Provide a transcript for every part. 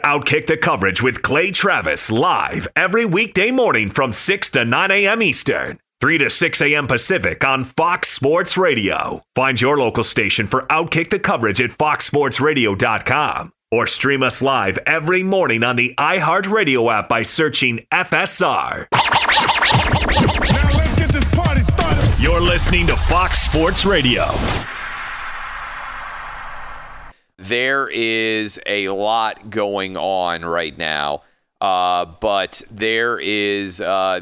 Outkick the Coverage with Clay Travis live every weekday morning from 6 to 9 a.m. Eastern, 3 to 6 a.m. Pacific on Fox Sports Radio. Find your local station for Outkick the Coverage at foxsportsradio.com or stream us live every morning on the iHeartRadio app by searching FSR. Now let's get this party started. You're listening to Fox Sports Radio. There is a lot going on right now, but it's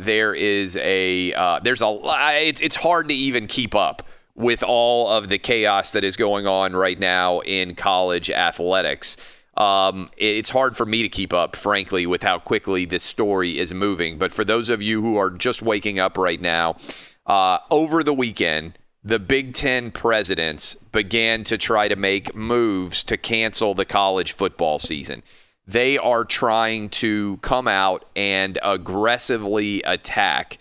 hard to even keep up with all of the chaos that is going on right now in college athletics. It's hard for me to keep up, frankly, with how quickly this story is moving. But for those of you who are just waking up right now, over the weekend, the Big Ten presidents began to try to make moves to cancel the college football season. They are trying to come out and aggressively attack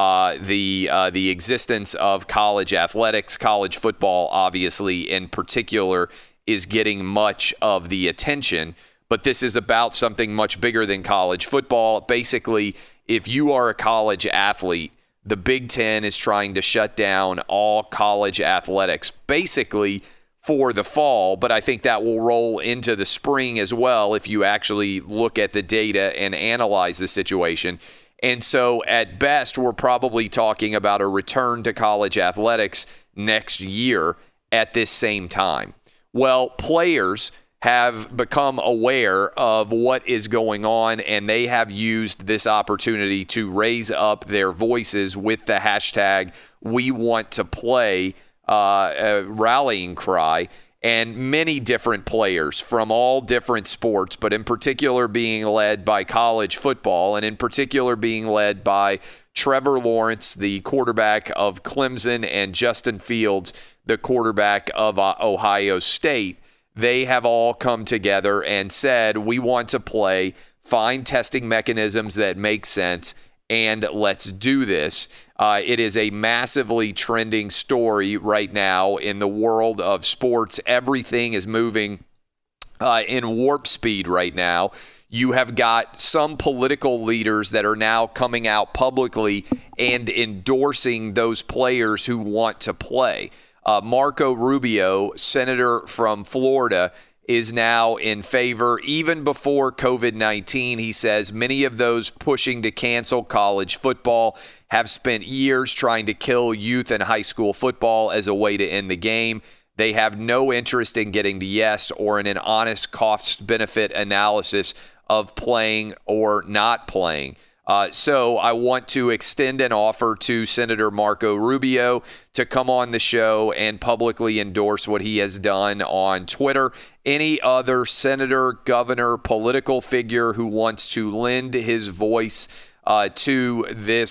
the existence of college athletics. College football, obviously, in particular, is getting much of the attention. But this is about something much bigger than college football. Basically, if you are a college athlete, the Big Ten is trying to shut down all college athletics, basically for the fall, but I think that will roll into the spring as well if you actually look at the data and analyze the situation. And so at best, we're probably talking about a return to college athletics next year at this same time. Well, players have become aware of what is going on, and they have used this opportunity to raise up their voices with the hashtag #WeWantToPlay rallying cry. And many different players from all different sports, but in particular being led by college football, and in particular being led by Trevor Lawrence, the quarterback of Clemson, and Justin Fields, the quarterback of Ohio State. They have all come together and said, we want to play, find testing mechanisms that make sense, and let's do this. It is a massively trending story right now in the world of sports. Everything is moving in warp speed right now. You have got some political leaders that are now coming out publicly and endorsing those players who want to play. Marco Rubio, senator from Florida, is now in favor. Even before COVID-19, he says many of those pushing to cancel college football have spent years trying to kill youth and high school football as a way to end the game. They have no interest in getting to yes or in an honest cost-benefit analysis of playing or not playing. So I want to extend an offer to Senator Marco Rubio to come on the show and publicly endorse what he has done on Twitter. Any other senator, governor, political figure who wants to lend his voice to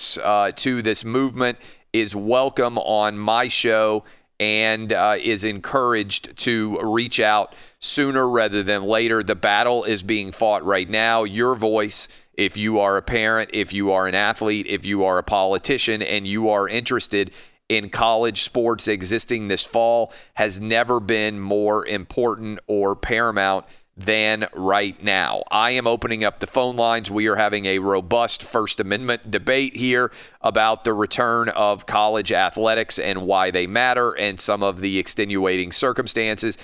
this movement is welcome on my show and is encouraged to reach out sooner rather than later. The battle is being fought right now. Your voice, if you are a parent, if you are an athlete, if you are a politician, and you are interested in college sports existing this fall, has never been more important or paramount than right now. I am opening up the phone lines. We are having a robust First Amendment debate here about the return of college athletics and why they matter and some of the extenuating circumstances.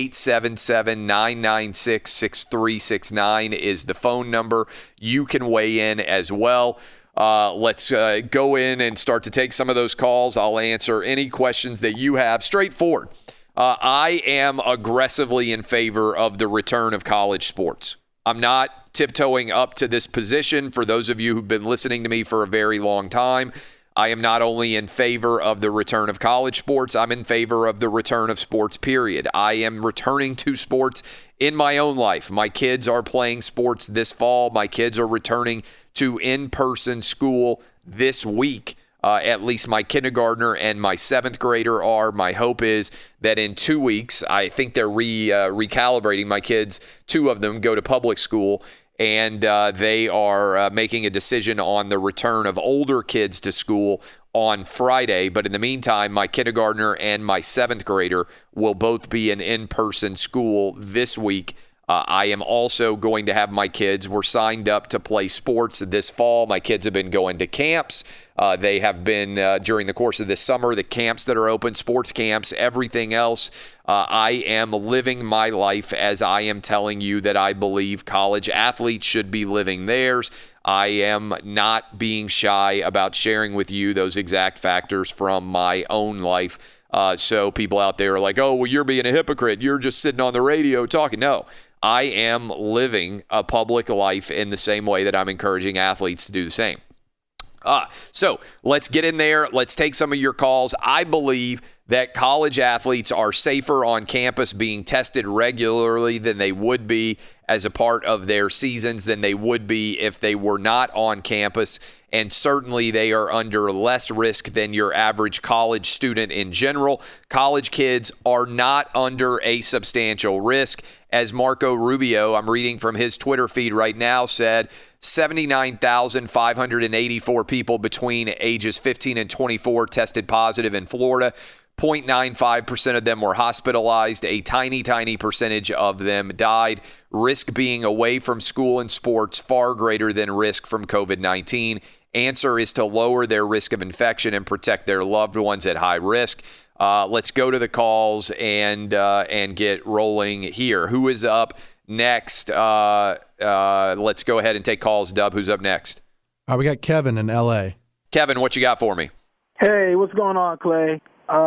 877-996-6369 is the phone number. You can weigh in as well. Let's go in and start to take some of those calls. I'll answer any questions that you have. Straightforward. I am aggressively in favor of the return of college sports. I'm not tiptoeing up to this position. For those of you who've been listening to me for a very long time, I am not only in favor of the return of college sports, I'm in favor of the return of sports, period. I am returning to sports in my own life. My kids are playing sports this fall. My kids are returning to in-person school this week. At least my kindergartner and my seventh grader are. My hope is that in 2 weeks, I think they're recalibrating. My kids, 2 of them go to public school, and they are making a decision on the return of older kids to school on Friday. But in the meantime, my kindergartner and my seventh grader will both be in in-person school this week I am also going to have my kids. We're signed up to play sports this fall. My kids have been going to camps. They have been, during the course of this summer, the camps that are open, sports camps, everything else. I am living my life as I am telling you that I believe college athletes should be living theirs. I am not being shy about sharing with you those exact factors from my own life. So people out there are like, oh, well, you're being a hypocrite. You're just sitting on the radio talking. No. I am living a public life in the same way that I'm encouraging athletes to do the same. So let's get in there. Let's take some of your calls. I believe that college athletes are safer on campus being tested regularly than they would be as a part of their seasons than they would be if they were not on campus. And certainly they are under less risk than your average college student in general. College kids are not under a substantial risk. As Marco Rubio, I'm reading from his Twitter feed right now, said 79,584 people between ages 15 and 24 tested positive in Florida. 0.95% of them were hospitalized. A tiny, tiny percentage of them died. Risk being away from school and sports far greater than risk from COVID-19. Answer is to lower their risk of infection and protect their loved ones at high risk. Let's go to the calls and get rolling here. Who is up next? Let's go ahead and take calls. Dub, who's up next? We got Kevin in L.A. Kevin, what you got for me? Hey, what's going on, Clay?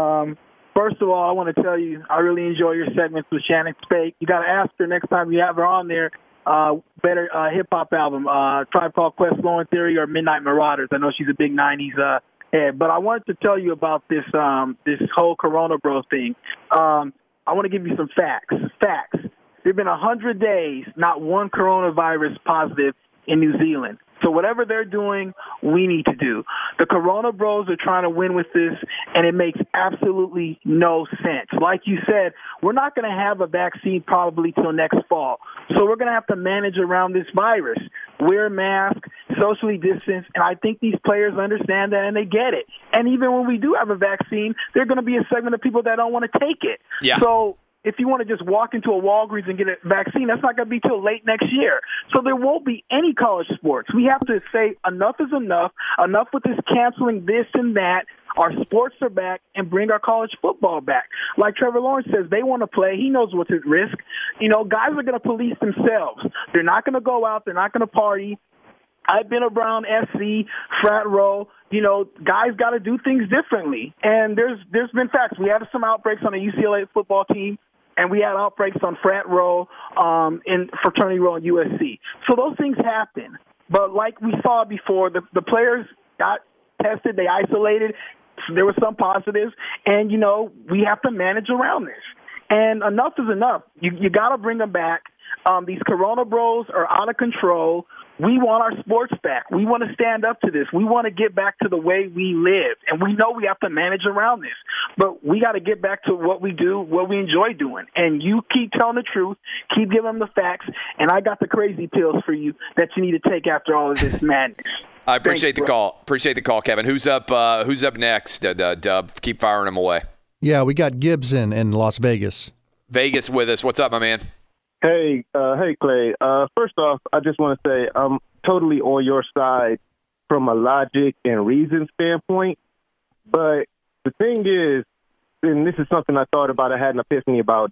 First of all, I want to tell you I really enjoy your segments with Shannon Spake. You got to ask her next time you have her on there. Better hip-hop album, Tribe Called Quest, Flow in Theory, or Midnight Marauders. I know she's a big 90s head. But I wanted to tell you about this whole Corona Bros thing. I want to give you some facts. Facts. There have been 100 days, not one coronavirus positive in New Zealand. So whatever they're doing, we need to do. The Corona Bros are trying to win with this, and it makes absolutely no sense. Like you said, we're not going to have a vaccine probably till next fall. So we're going to have to manage around this virus. Wear a mask, socially distance, and I think these players understand that and they get it. And even when we do have a vaccine, there are going to be a segment of people that don't want to take it. Yeah. So if you want to just walk into a Walgreens and get a vaccine, that's not going to be till late next year. So there won't be any college sports. We have to say enough is enough, enough with this canceling this and that. Our sports are back, and bring our college football back. Like Trevor Lawrence says, they want to play. He knows what's at risk. You know, guys are going to police themselves. They're not going to go out. They're not going to party. I've been around SC, frat row. You know, guys got to do things differently. And there's been facts. We had some outbreaks on the UCLA football team. And we had outbreaks on frat row, in fraternity row in USC. So those things happen. But like we saw before, the players got tested, they isolated. So there were some positives. And, you know, we have to manage around this. And enough is enough. You got to bring them back. These Corona Bros are out of control. We want our sports back. We want to stand up to this. We want to get back to the way we live. And we know we have to manage around this. But we got to get back to what we do, what we enjoy doing. And you keep telling the truth, keep giving them the facts, and I got the crazy pills for you that you need to take after all of this madness. I appreciate the call. Appreciate the call, Kevin. Who's up next, Dub? Keep firing them away. Yeah, we got Gibbs in Las Vegas. Vegas with us. What's up, my man? Hey, Clay. First off, I just want to say I'm totally on your side from a logic and reason standpoint. But the thing is, and this is something I thought about, I had an epiphany about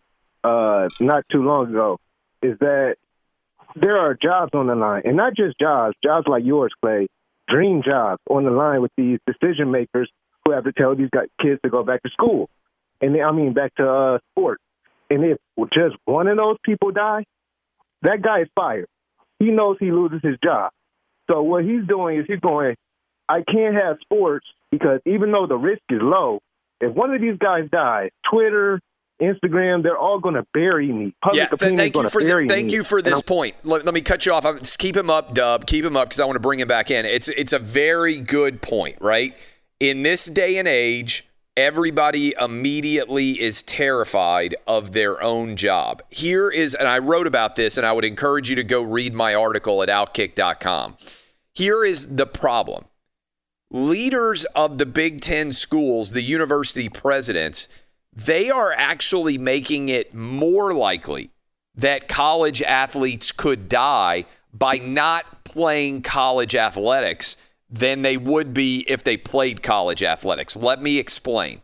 not too long ago, is that there are jobs on the line, and not just jobs like yours, Clay, dream jobs on the line with these decision makers who have to tell these kids to go back to school. And back to sports. And if just one of those people die, that guy is fired. He knows he loses his job. So what he's doing is he's going, I can't have sports because even though the risk is low, if one of these guys dies, Twitter, Instagram, they're all going to bury me. Public opinion is going to bury me. Thank you for this point. Let me cut you off. Just keep him up, Dub. Keep him up because I want to bring him back in. It's a very good point, right? In this day and age, everybody immediately is terrified of their own job. Here is, and I wrote about this, and I would encourage you to go read my article at Outkick.com. Here is the problem. Leaders of the Big Ten schools, the university presidents, they are actually making it more likely that college athletes could die by not playing college athletics than they would be if they played college athletics. Let me explain.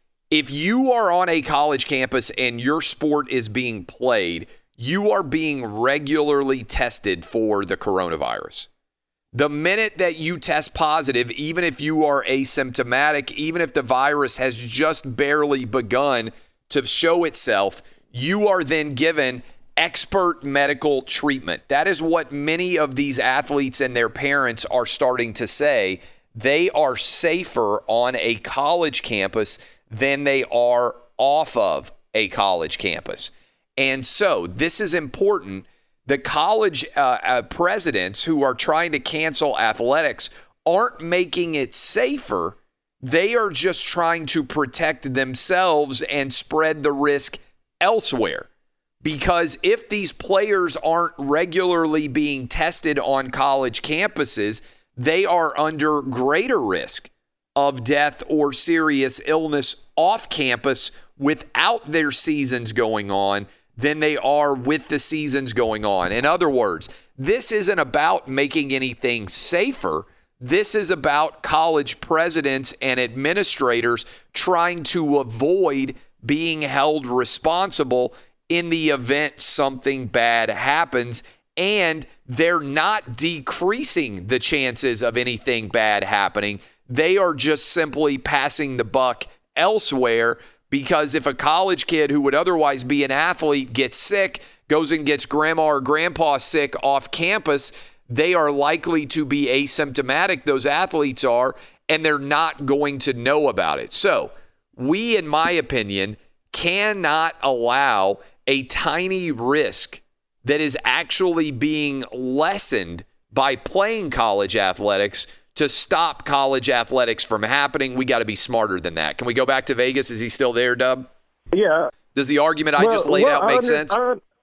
If you are on a college campus and your sport is being played, you are being regularly tested for the coronavirus. The minute that you test positive, even if you are asymptomatic, even if the virus has just barely begun to show itself, you are then given expert medical treatment. That is what many of these athletes and their parents are starting to say. They are safer on a college campus than they are off of a college campus. And so this is important. The college presidents who are trying to cancel athletics aren't making it safer. They are just trying to protect themselves and spread the risk elsewhere. Because if these players aren't regularly being tested on college campuses, they are under greater risk of death or serious illness off campus without their seasons going on than they are with the seasons going on. In other words, this isn't about making anything safer. This is about college presidents and administrators trying to avoid being held responsible in the event something bad happens, and they're not decreasing the chances of anything bad happening. They are just simply passing the buck elsewhere, because if a college kid who would otherwise be an athlete gets sick, goes and gets grandma or grandpa sick off campus, they are likely to be asymptomatic, those athletes are, and they're not going to know about it. So we, in my opinion, cannot allow a tiny risk that is actually being lessened by playing college athletics to stop college athletics from happening. We got to be smarter than that. Can we go back to Vegas? Is he still there, Dub? Yeah. Does the argument I just laid out make sense?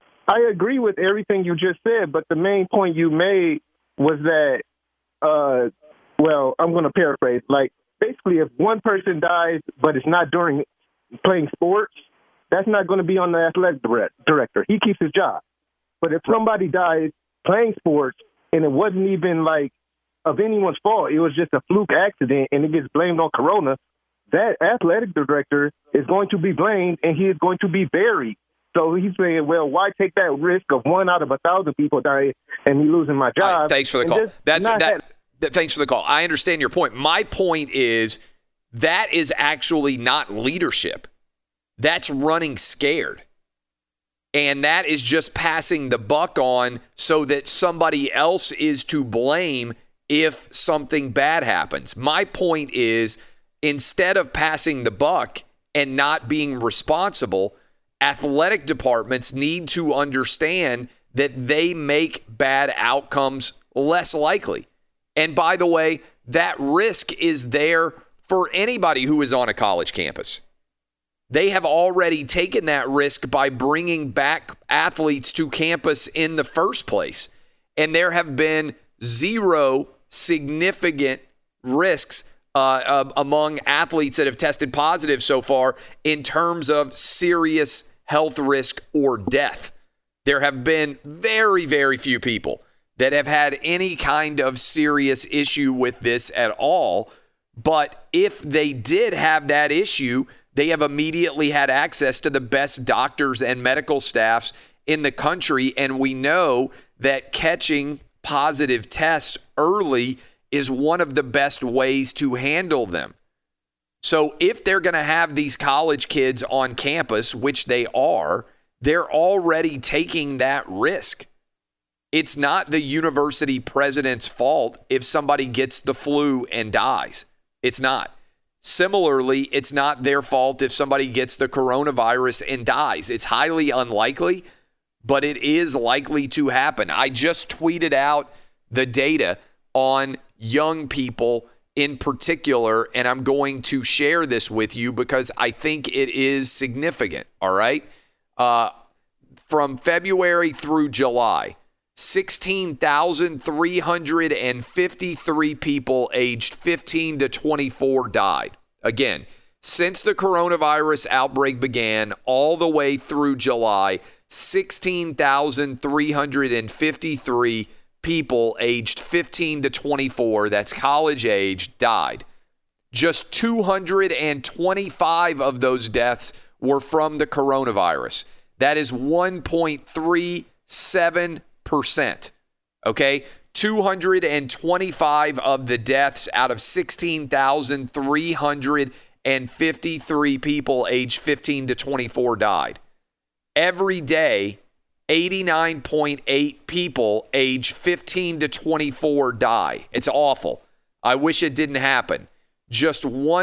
I agree with everything you just said, but the main point you made was that, well, I'm going to paraphrase. Like, basically, if one person dies, but it's not during playing sports, that's not going to be on the athletic director. He keeps his job. But if somebody dies playing sports and it wasn't even like of anyone's fault, it was just a fluke accident and it gets blamed on Corona, that athletic director is going to be blamed and he is going to be buried. So he's saying, well, why take that risk of 1 out of 1,000 people dying and me losing my job? Right, thanks for the call. Thanks for the call. I understand your point. My point is that is actually not leadership. That's running scared. And that is just passing the buck on so that somebody else is to blame if something bad happens. My point is, instead of passing the buck and not being responsible, athletic departments need to understand that they make bad outcomes less likely. And by the way, that risk is there for anybody who is on a college campus. They have already taken that risk by bringing back athletes to campus in the first place. And there have been zero significant risks among athletes that have tested positive so far in terms of serious health risk or death. There have been very, very few people that have had any kind of serious issue with this at all. But if they did have that issue, they have immediately had access to the best doctors and medical staffs in the country. And we know that catching positive tests early is one of the best ways to handle them. So if they're going to have these college kids on campus, which they are, they're already taking that risk. It's not the university president's fault if somebody gets the flu and dies. It's not. Similarly, it's not their fault if somebody gets the coronavirus and dies. It's highly unlikely, but it is likely to happen. I just tweeted out the data on young people in particular, and I'm going to share this with you because I think it is significant, all right? From February through July, 16,353 people aged 15 to 24 died. Again, since the coronavirus outbreak began all the way through July, 16,353 people aged 15 to 24, that's college age, died. Just 225 of those deaths were from the coronavirus. That is 1.37%. Okay? 225 of the deaths out of 16,353 people aged 15 to 24 died. Every day, 89.8 people aged 15 to 24 die. It's awful. I wish it didn't happen. Just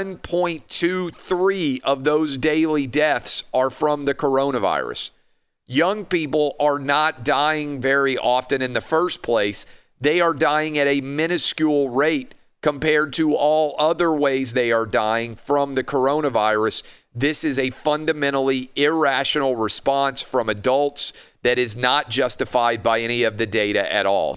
1.23 of those daily deaths are from the coronavirus. Young people are not dying very often in the first place. They are dying at a minuscule rate compared to all other ways they are dying from the coronavirus. This is a fundamentally irrational response from adults that is not justified by any of the data at all.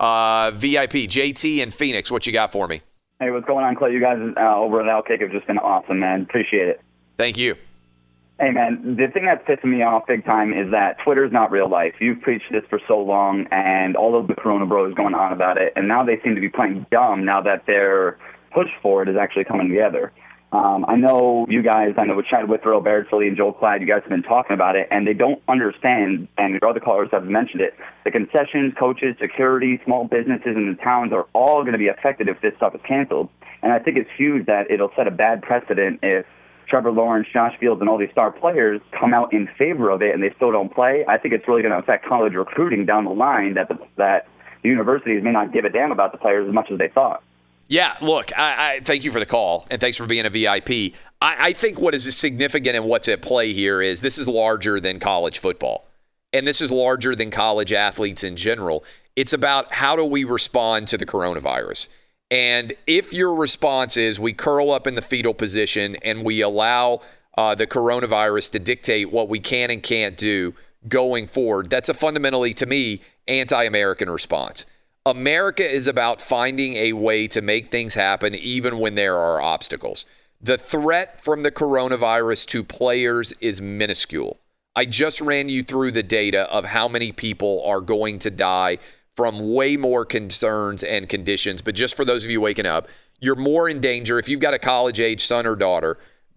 VIP, JT in Phoenix, what you got for me? Hey, what's going on, Clay? You guys over at Outkick have just been awesome, man. Appreciate it. Thank you. Hey, man, the thing that's pissing me off big time is that Twitter's not real life. You've preached this for so long, and all of the Corona Bros going on about it, and now they seem to be playing dumb now that their push for it is actually coming together. I know you guys, with Chad Withrow, Barrett Philly, and Joel Klatt, you guys have been talking about it, and they don't understand, and your other callers have mentioned it, the concessions, coaches, security, small businesses in the towns are all going to be affected if this stuff is canceled. And I think it's huge that it'll set a bad precedent if Trevor Lawrence, Josh Fields, and all these star players come out in favor of it and they still don't play. I think it's really going to affect college recruiting down the line that the universities may not give a damn about the players as much as they thought. Yeah, look, I thank you for the call, and thanks for being a VIP. I think what is significant and what's at play here is this is larger than college football, and this is larger than college athletes in general. It's about how do we respond to the coronavirus. And if your response is we curl up in the fetal position and we allow the coronavirus to dictate what we can and can't do going forward, that's a fundamentally, to me, anti-American response. America is about finding a way to make things happen even when there are obstacles. The threat from the coronavirus to players is minuscule. I just ran you through the data of how many people are going to die from way more concerns and conditions. But just for those of you waking up, you're more in danger. If you've got a college-age son or daughter,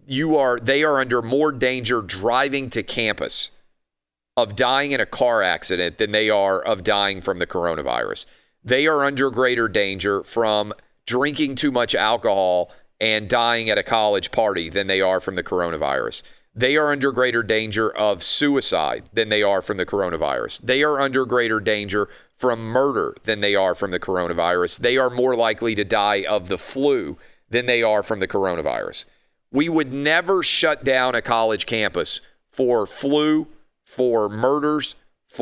they are under more danger driving to campus of dying in a car accident than they are of dying from the coronavirus. They are under greater danger from drinking too much alcohol and dying at a college party than they are from the coronavirus. They are under greater danger of suicide than they are from the coronavirus. They are under greater danger from murder than they are from the coronavirus. They are more likely to die of the flu than they are from the coronavirus. We would never shut down a college campus for flu, for murders,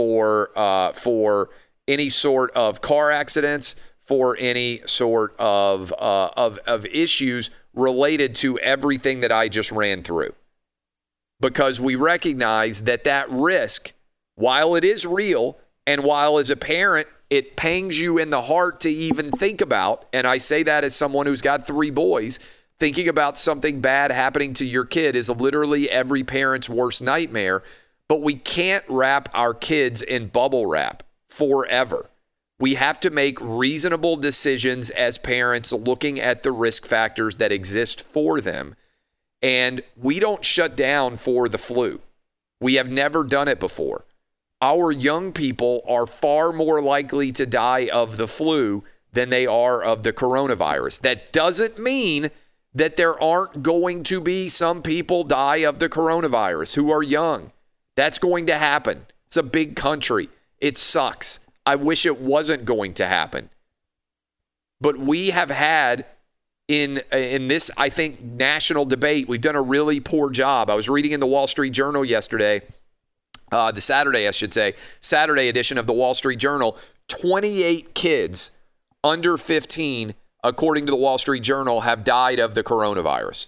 for any sort of car accidents, for any sort of issues related to everything that I just ran through. Because we recognize that risk, while it is real, and while as a parent, it pangs you in the heart to even think about, and I say that as someone who's got 3 boys, thinking about something bad happening to your kid is literally every parent's worst nightmare, but we can't wrap our kids in bubble wrap forever. We have to make reasonable decisions as parents looking at the risk factors that exist for them. And we don't shut down for the flu. We have never done it before. Our young people are far more likely to die of the flu than they are of the coronavirus. That doesn't mean that there aren't going to be some people die of the coronavirus who are young. That's going to happen. It's a big country. It sucks. I wish it wasn't going to happen. But we have had in this, I think, national debate, we've done a really poor job. I was reading in the Wall Street Journal yesterday, Saturday edition of the Wall Street Journal, 28 kids under 15, according to the Wall Street Journal, have died of the coronavirus.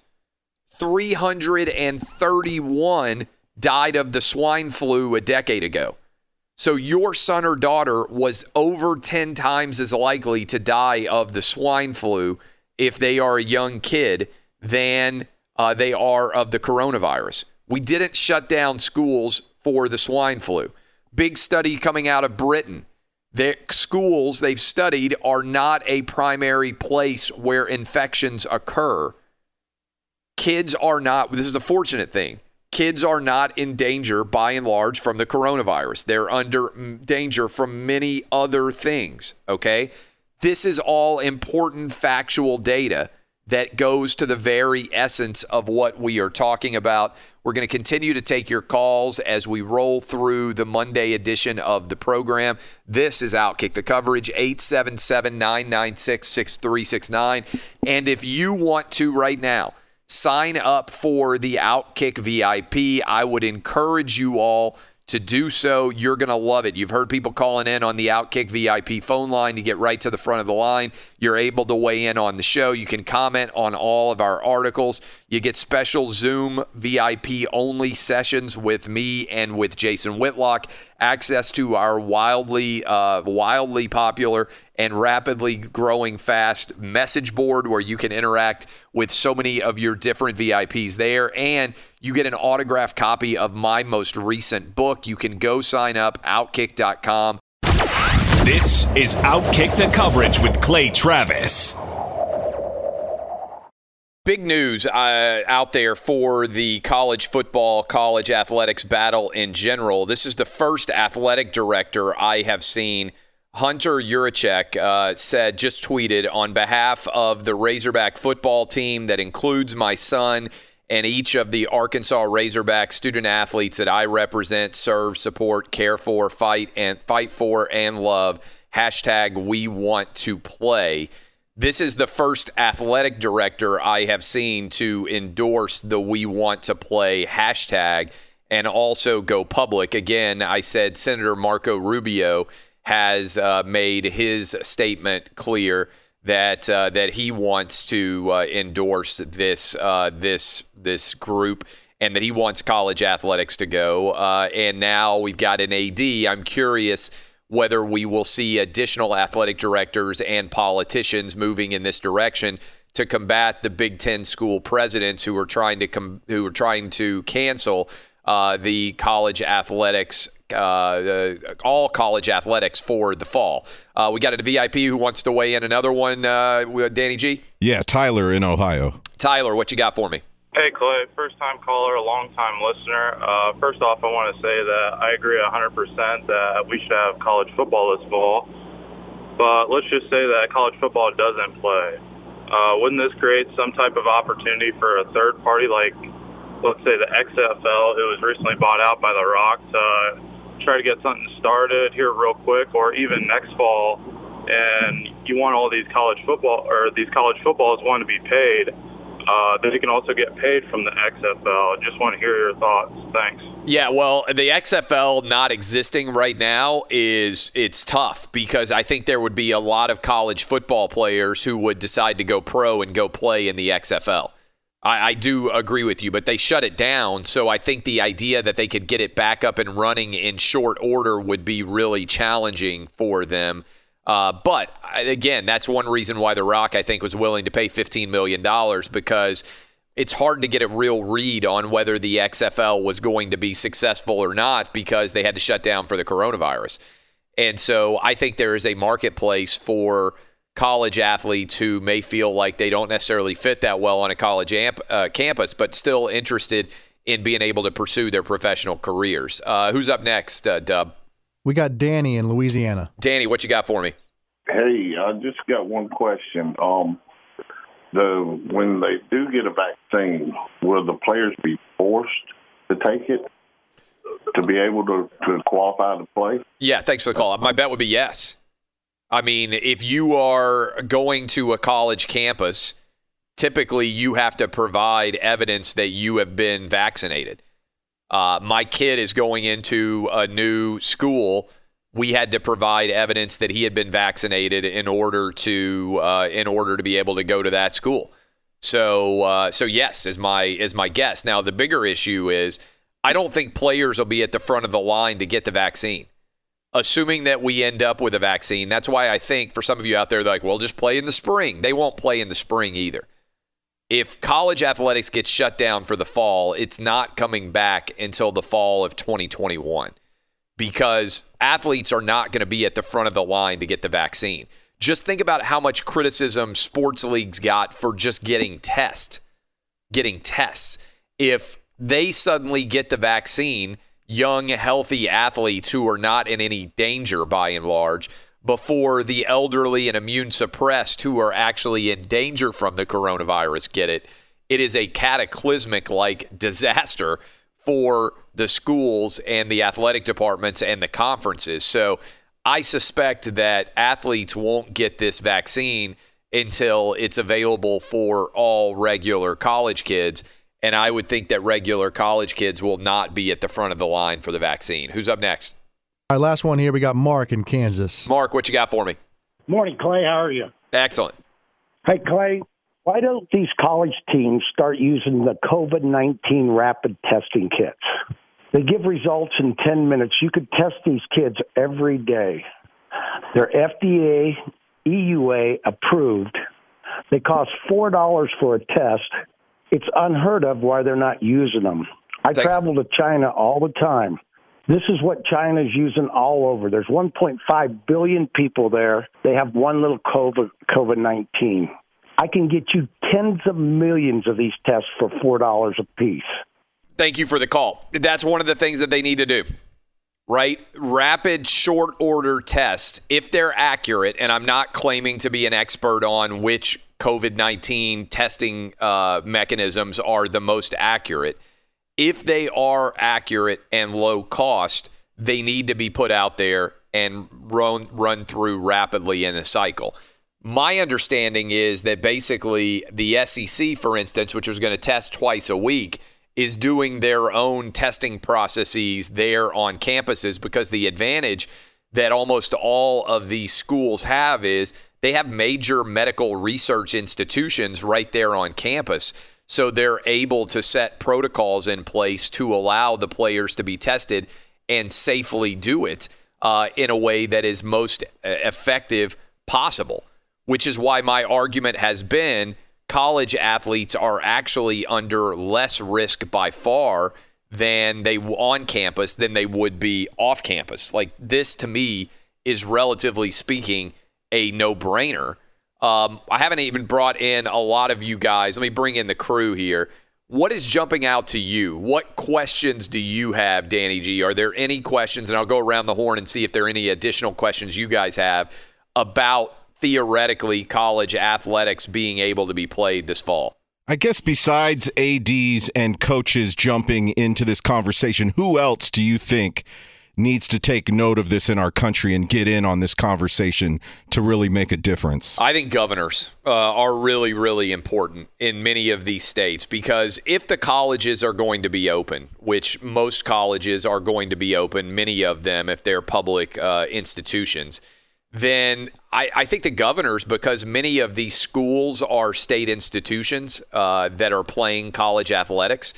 331 died of the swine flu a decade ago. So your son or daughter was over 10 times as likely to die of the swine flu if they are a young kid than they are of the coronavirus. We didn't shut down schools for the swine flu. Big study coming out of Britain. Their schools they've studied are not a primary place where infections occur. Kids are not, this is a fortunate thing, kids are not in danger by and large from the coronavirus. They're under danger from many other things, okay? This is all important factual data that goes to the very essence of what we are talking about. We're going to continue to take your calls as we roll through the Monday edition of the program. This is Outkick the Coverage, 877-996-6369. And if you want to right now sign up for the Outkick VIP, I would encourage you all to do so. You're going to love it. You've heard people calling in on the Outkick VIP phone line to get right to the front of the line. You're able to weigh in on the show. You can comment on all of our articles. You get special Zoom VIP only sessions with me and with Jason Whitlock, access to our wildly popular and rapidly growing fast message board where you can interact with so many of your different VIPs there, and you get an autographed copy of my most recent book. You can go sign up, Outkick.com. This is Outkick the Coverage with Clay Travis. Big news out there for the college football, college athletics battle in general. This is the first athletic director I have seen. Hunter Yurachek just tweeted, on behalf of the Razorback football team that includes my son and each of the Arkansas Razorback student athletes that I represent, serve, support, care for, fight for, and love, #WeWantToPlay. This is the first athletic director I have seen to endorse the We Want to Play hashtag and also go public. Again, I said Senator Marco Rubio has made his statement clear that he wants to endorse this group and that he wants college athletics to go. And now we've got an AD. I'm curious whether we will see additional athletic directors and politicians moving in this direction to combat the Big Ten school presidents who are trying to cancel the college athletics, all college athletics for the fall. We got a VIP who wants to weigh in. Another one, Danny G? Yeah, Tyler in Ohio. Tyler, what you got for me? Hey, Clay, first-time caller, long-time listener. First off, I want to say that I agree 100% that we should have college football this fall. But let's just say that college football doesn't play. Wouldn't this create some type of opportunity for a third party, like, let's say, the XFL, who was recently bought out by The Rock, to try to get something started here real quick, or even next fall, and you want all these college footballs want to be paid, they can also get paid from the XFL. Just want to hear your thoughts. Thanks. Yeah, well, the XFL not existing right now it's tough because I think there would be a lot of college football players who would decide to go pro and go play in the XFL. I do agree with you, but they shut it down, so I think the idea that they could get it back up and running in short order would be really challenging for them. But, again, that's one reason why The Rock, I think, was willing to pay $15 million because it's hard to get a real read on whether the XFL was going to be successful or not because they had to shut down for the coronavirus. And so I think there is a marketplace for college athletes who may feel like they don't necessarily fit that well on a college campus, but still interested in being able to pursue their professional careers. Who's up next, Dub? We got Danny in Louisiana. Danny, what you got for me? Hey, I just got one question. When they do get a vaccine, will the players be forced to take it to be able to qualify to play? Yeah, thanks for the call. My bet would be yes. I mean, if you are going to a college campus, typically you have to provide evidence that you have been vaccinated. My kid is going into a new school. We had to provide evidence that he had been vaccinated in order to be able to go to that school. So yes, is my guess. Now the bigger issue is I don't think players will be at the front of the line to get the vaccine. Assuming that we end up with a vaccine, that's why I think for some of you out there, they're like, well, just play in the spring. They won't play in the spring either. if college athletics gets shut down for the fall, it's not coming back until the fall of 2021 because athletes are not going to be at the front of the line to get the vaccine. Just think about how much criticism sports leagues got for just getting tests. If they suddenly get the vaccine, young, healthy athletes who are not in any danger by and large, before the elderly and immune suppressed who are actually in danger from the coronavirus get it, it is a cataclysmic disaster for the schools and the athletic departments and the conferences. So I suspect that athletes won't get this vaccine until it's available for all regular college kids. And I would think that regular college kids will not be at the front of the line for the vaccine. Who's up next? All right, last one here. We got Mark in Kansas. Mark, what you got for me? Morning, Clay. How are you? Excellent. Hey, Clay, why don't these college teams start using the COVID-19 rapid testing kits? They give results in 10 minutes. You could test these kids every day. They're FDA, EUA approved. They cost $4 for a test. It's unheard of why they're not using them. I travel to China all the time. This is what China's using all over. There's 1.5 billion people there. They have one little COVID-19. I can get you tens of millions of these tests for $4 a piece. Thank you for the call. That's one of the things that they need to do, right? Rapid short order tests, if they're accurate, and I'm not claiming to be an expert on which COVID-19 testing mechanisms are the most accurate. If they are accurate and low cost, they need to be put out there and run through rapidly in a cycle. My understanding is that basically the SEC, for instance, which is going to test twice a week, is doing their own testing processes there on campuses because the advantage that almost all of these schools have is they have major medical research institutions right there on campus. So they're able to set protocols in place to allow the players to be tested and safely do it in a way that is most effective possible, which is why my argument has been college athletes are actually under less risk by far than they on campus than they would be off campus. Like this to me is relatively speaking a no-brainer. I haven't even brought in a lot of you guys. Let me bring in the crew here. What is jumping out to you? What questions do you have, Danny G? Are there any questions? And I'll go around the horn and see if there are any additional questions you guys have about theoretically college athletics being able to be played this fall. I guess besides ADs and coaches jumping into this conversation, who else do you think needs to take note of this in our country and get in on this conversation to really make a difference? I think governors are really, really important in many of these states because if the colleges are going to be open, which most colleges are going to be open, many of them if they're public institutions, then I think the governors, because many of these schools are state institutions that are playing college athletics,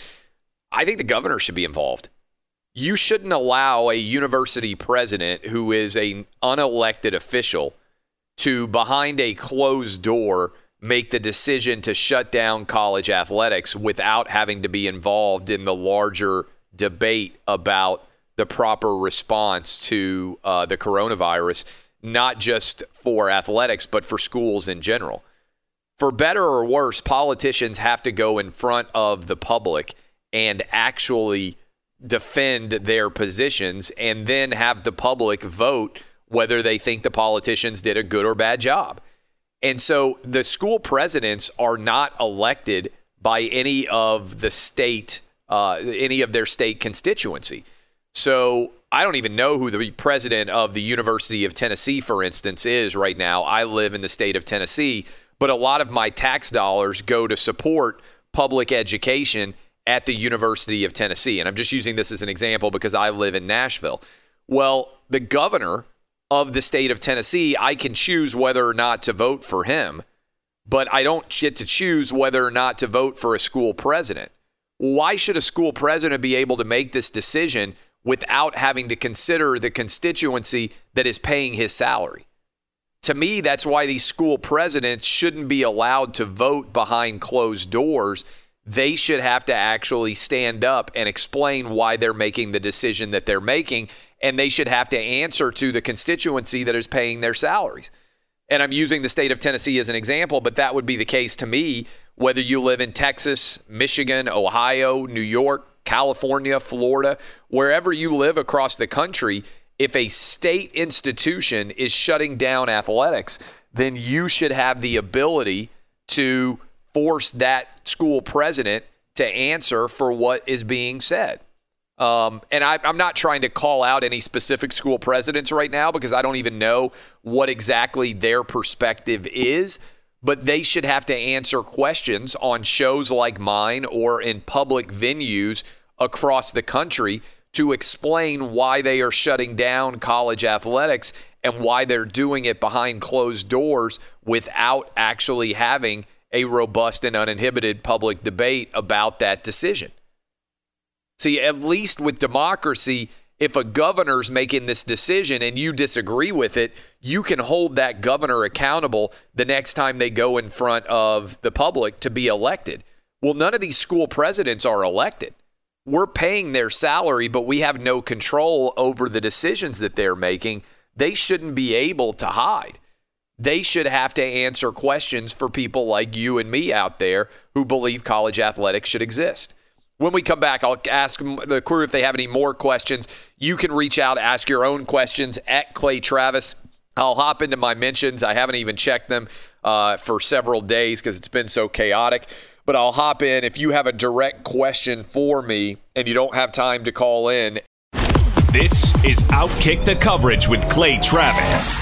I think the governor should be involved. You shouldn't allow a university president who is an unelected official to, behind a closed door, make the decision to shut down college athletics without having to be involved in the larger debate about the proper response to the coronavirus, not just for athletics, but for schools in general. For better or worse, politicians have to go in front of the public and actually defend their positions and then have the public vote whether they think the politicians did a good or bad job. And so the school presidents are not elected by any of the state, any of their state constituency. So I don't even know who the president of the University of Tennessee, for instance, is right now. I live in the state of Tennessee, but a lot of my tax dollars go to support public education at the University of Tennessee. And I'm just using this as an example because I live in Nashville. Well, the governor of the state of Tennessee, I can choose whether or not to vote for him, but I don't get to choose whether or not to vote for a school president. Why should a school president be able to make this decision without having to consider the constituency that is paying his salary? To me, that's why these school presidents shouldn't be allowed to vote behind closed doors. They should have to actually stand up and explain why they're making the decision that they're making, and they should have to answer to the constituency that is paying their salaries. And I'm using the state of Tennessee as an example, but that would be the case to me, whether you live in Texas, Michigan, Ohio, New York, California, Florida, wherever you live across the country. If a state institution is shutting down athletics, then you should have the ability to force that school president to answer for what is being said. And I'm not trying to call out any specific school presidents right now because I don't even know what exactly their perspective is, but they should have to answer questions on shows like mine or in public venues across the country to explain why they are shutting down college athletics and why they're doing it behind closed doors without actually having a robust and uninhibited public debate about that decision. See, at least with democracy, if a governor's making this decision and you disagree with it, you can hold that governor accountable the next time they go in front of the public to be elected. Well, none of these school presidents are elected. We're paying their salary, but we have no control over the decisions that they're making. They shouldn't be able to hide. They should have to answer questions for people like you and me out there who believe college athletics should exist. When we come back, I'll ask the crew if they have any more questions. You can reach out, ask your own questions at Clay Travis. I'll hop into my mentions. I haven't even checked them for several days because it's been so chaotic. But I'll hop in. If you have a direct question for me and you don't have time to call in. This is Outkick the Coverage with Clay Travis.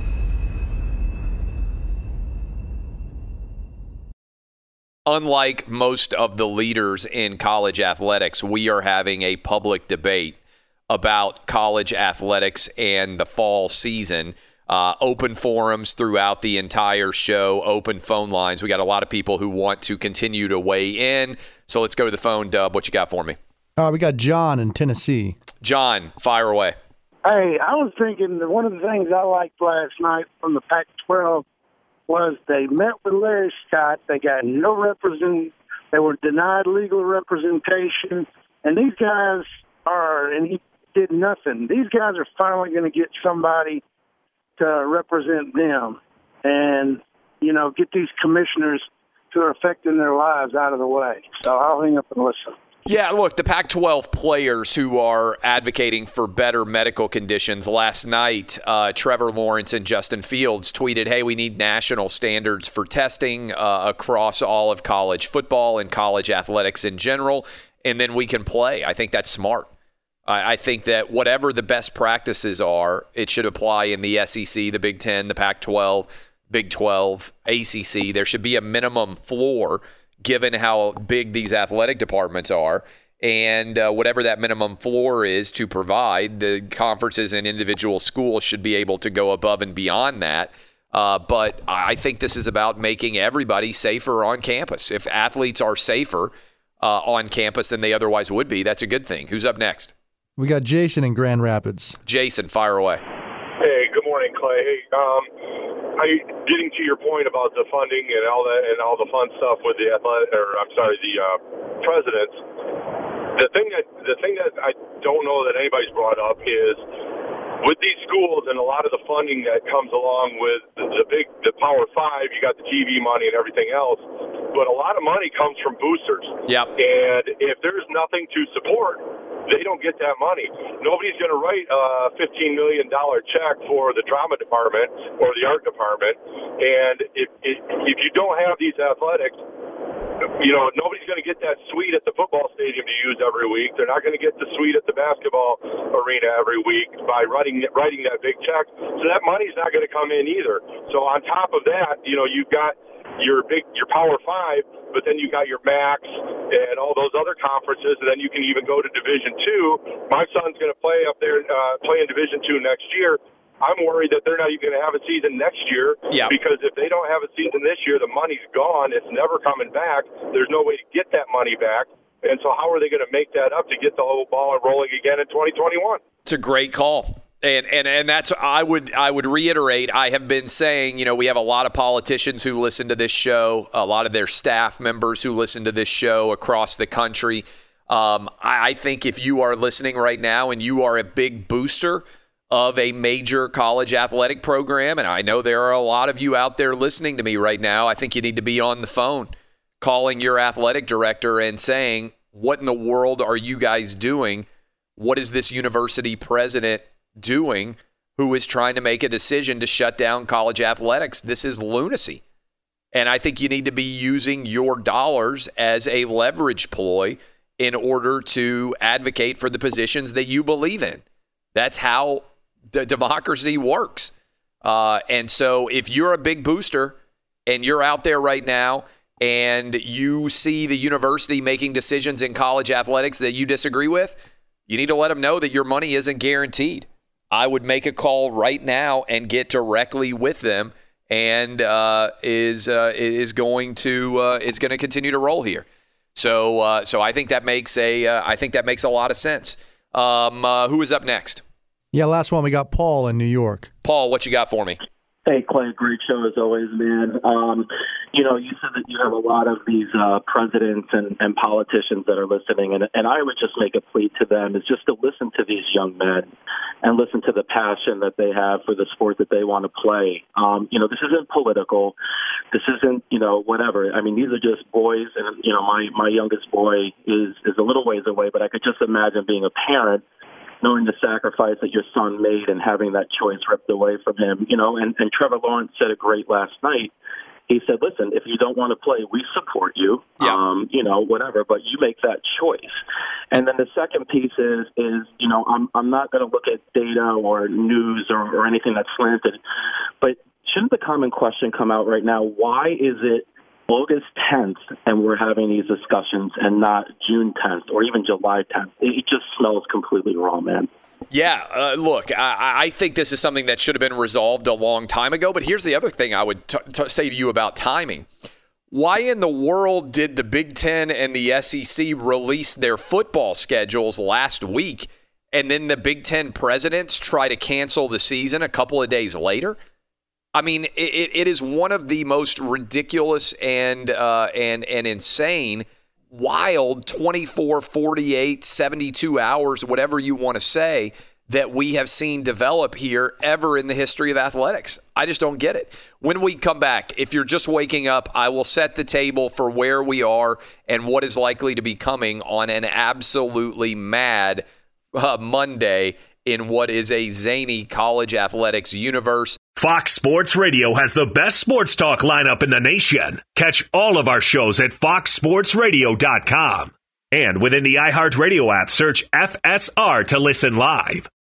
Unlike most of the leaders in college athletics, we are having a public debate about college athletics and the fall season. Open forums throughout the entire show, open phone lines. We got a lot of people who want to continue to weigh in. So let's go to the phone. Dub, what you got for me? We got John in Tennessee. John, fire away. Hey, I was thinking that one of the things I liked last night from the Pac-12 was they met with Larry Scott. They got no representation. They were denied legal representation. And these guys and he did nothing. These guys are finally going to get somebody to represent them and, get these commissioners who are affecting their lives out of the way. So I'll hang up and listen. Yeah, look, the Pac-12 players who are advocating for better medical conditions last night, Trevor Lawrence and Justin Fields tweeted, hey, we need national standards for testing across all of college football and college athletics in general, and then we can play. I think that's smart. I think that whatever the best practices are, it should apply in the SEC, the Big Ten, the Pac-12, Big 12, ACC. There should be a minimum floor given how big these athletic departments are. And whatever that minimum floor is to provide, the conferences and individual schools should be able to go above and beyond that. But I think this is about making everybody safer on campus. If athletes are safer on campus than they otherwise would be, that's a good thing. Who's up next? We got Jason in Grand Rapids. Jason, fire away. Hey, good morning, Clay. Hey, getting to your point about the funding and all that, and all the fun stuff with the presidents. The thing that I don't know that anybody's brought up is with these schools and a lot of the funding that comes along with the Power Five. You got the TV money and everything else, but a lot of money comes from boosters. Yep. And if there's nothing to support, they don't get that money. Nobody's going to write a $15 million check for the drama department or the art department. And if you don't have these athletics, nobody's going to get that suite at the football stadium to use every week. They're not going to get the suite at the basketball arena every week by writing that big check. So that money's not going to come in either. So on top of that, you've got your Power Five, but then you got your MACs and all those other conferences, and then you can even go to Division II. My son's going to play up there, play in Division II next year. I'm worried that they're not even going to have a season next year, because if they don't have a season this year, the money's gone. It's never coming back. There's no way to get that money back. And so how are they going to make that up to get the whole ball rolling again in 2021? It's a great call. And that's I would reiterate. I have been saying, we have a lot of politicians who listen to this show, a lot of their staff members who listen to this show across the country. I think if you are listening right now and you are a big booster of a major college athletic program, and I know there are a lot of you out there listening to me right now, I think you need to be on the phone calling your athletic director and saying, what in the world are you guys doing? What is this university president doing who is trying to make a decision to shut down college athletics? This is lunacy. And I think you need to be using your dollars as a leverage ploy in order to advocate for the positions that you believe in. That's how the democracy works. And so if you're a big booster and you're out there right now and you see the university making decisions in college athletics that you disagree with, you need to let them know that your money isn't guaranteed. I would make a call right now and get directly with them, and is going to continue to roll here. So I think that makes a lot of sense. Who is up next? Yeah, last one we got Paul in New York. Paul, what you got for me? Hey, Clay, great show as always, man. You said that you have a lot of these presidents and politicians that are listening, and I would just make a plea to them is just to listen to these young men and listen to the passion that they have for the sport that they want to play. This isn't political. This isn't, whatever. I mean, these are just boys, and, my youngest boy is a little ways away, but I could just imagine being a parent, knowing the sacrifice that your son made and having that choice ripped away from him, and Trevor Lawrence said it great last night. He said, listen, if you don't want to play, we support you, whatever, but you make that choice. And then the second piece is I'm not going to look at data or news or anything that's slanted, but shouldn't the common question come out right now? Why is it August 10th and we're having these discussions and not June 10th or even July 10th? It just smells completely wrong, man. Yeah, look, I think this is something that should have been resolved a long time ago. But here's the other thing I would say to you about timing. Why in the world did the Big Ten and the SEC release their football schedules last week, and then the Big Ten presidents try to cancel the season a couple of days later? I mean, it is one of the most ridiculous and insane, wild 24, 48, 72 hours, whatever you want to say, that we have seen develop here ever in the history of athletics. I just don't get it. When we come back, if you're just waking up, I will set the table for where we are and what is likely to be coming on an absolutely mad Monday in what is a zany college athletics universe. Fox Sports Radio has the best sports talk lineup in the nation. Catch all of our shows at foxsportsradio.com. And within the iHeartRadio app, search FSR to listen live.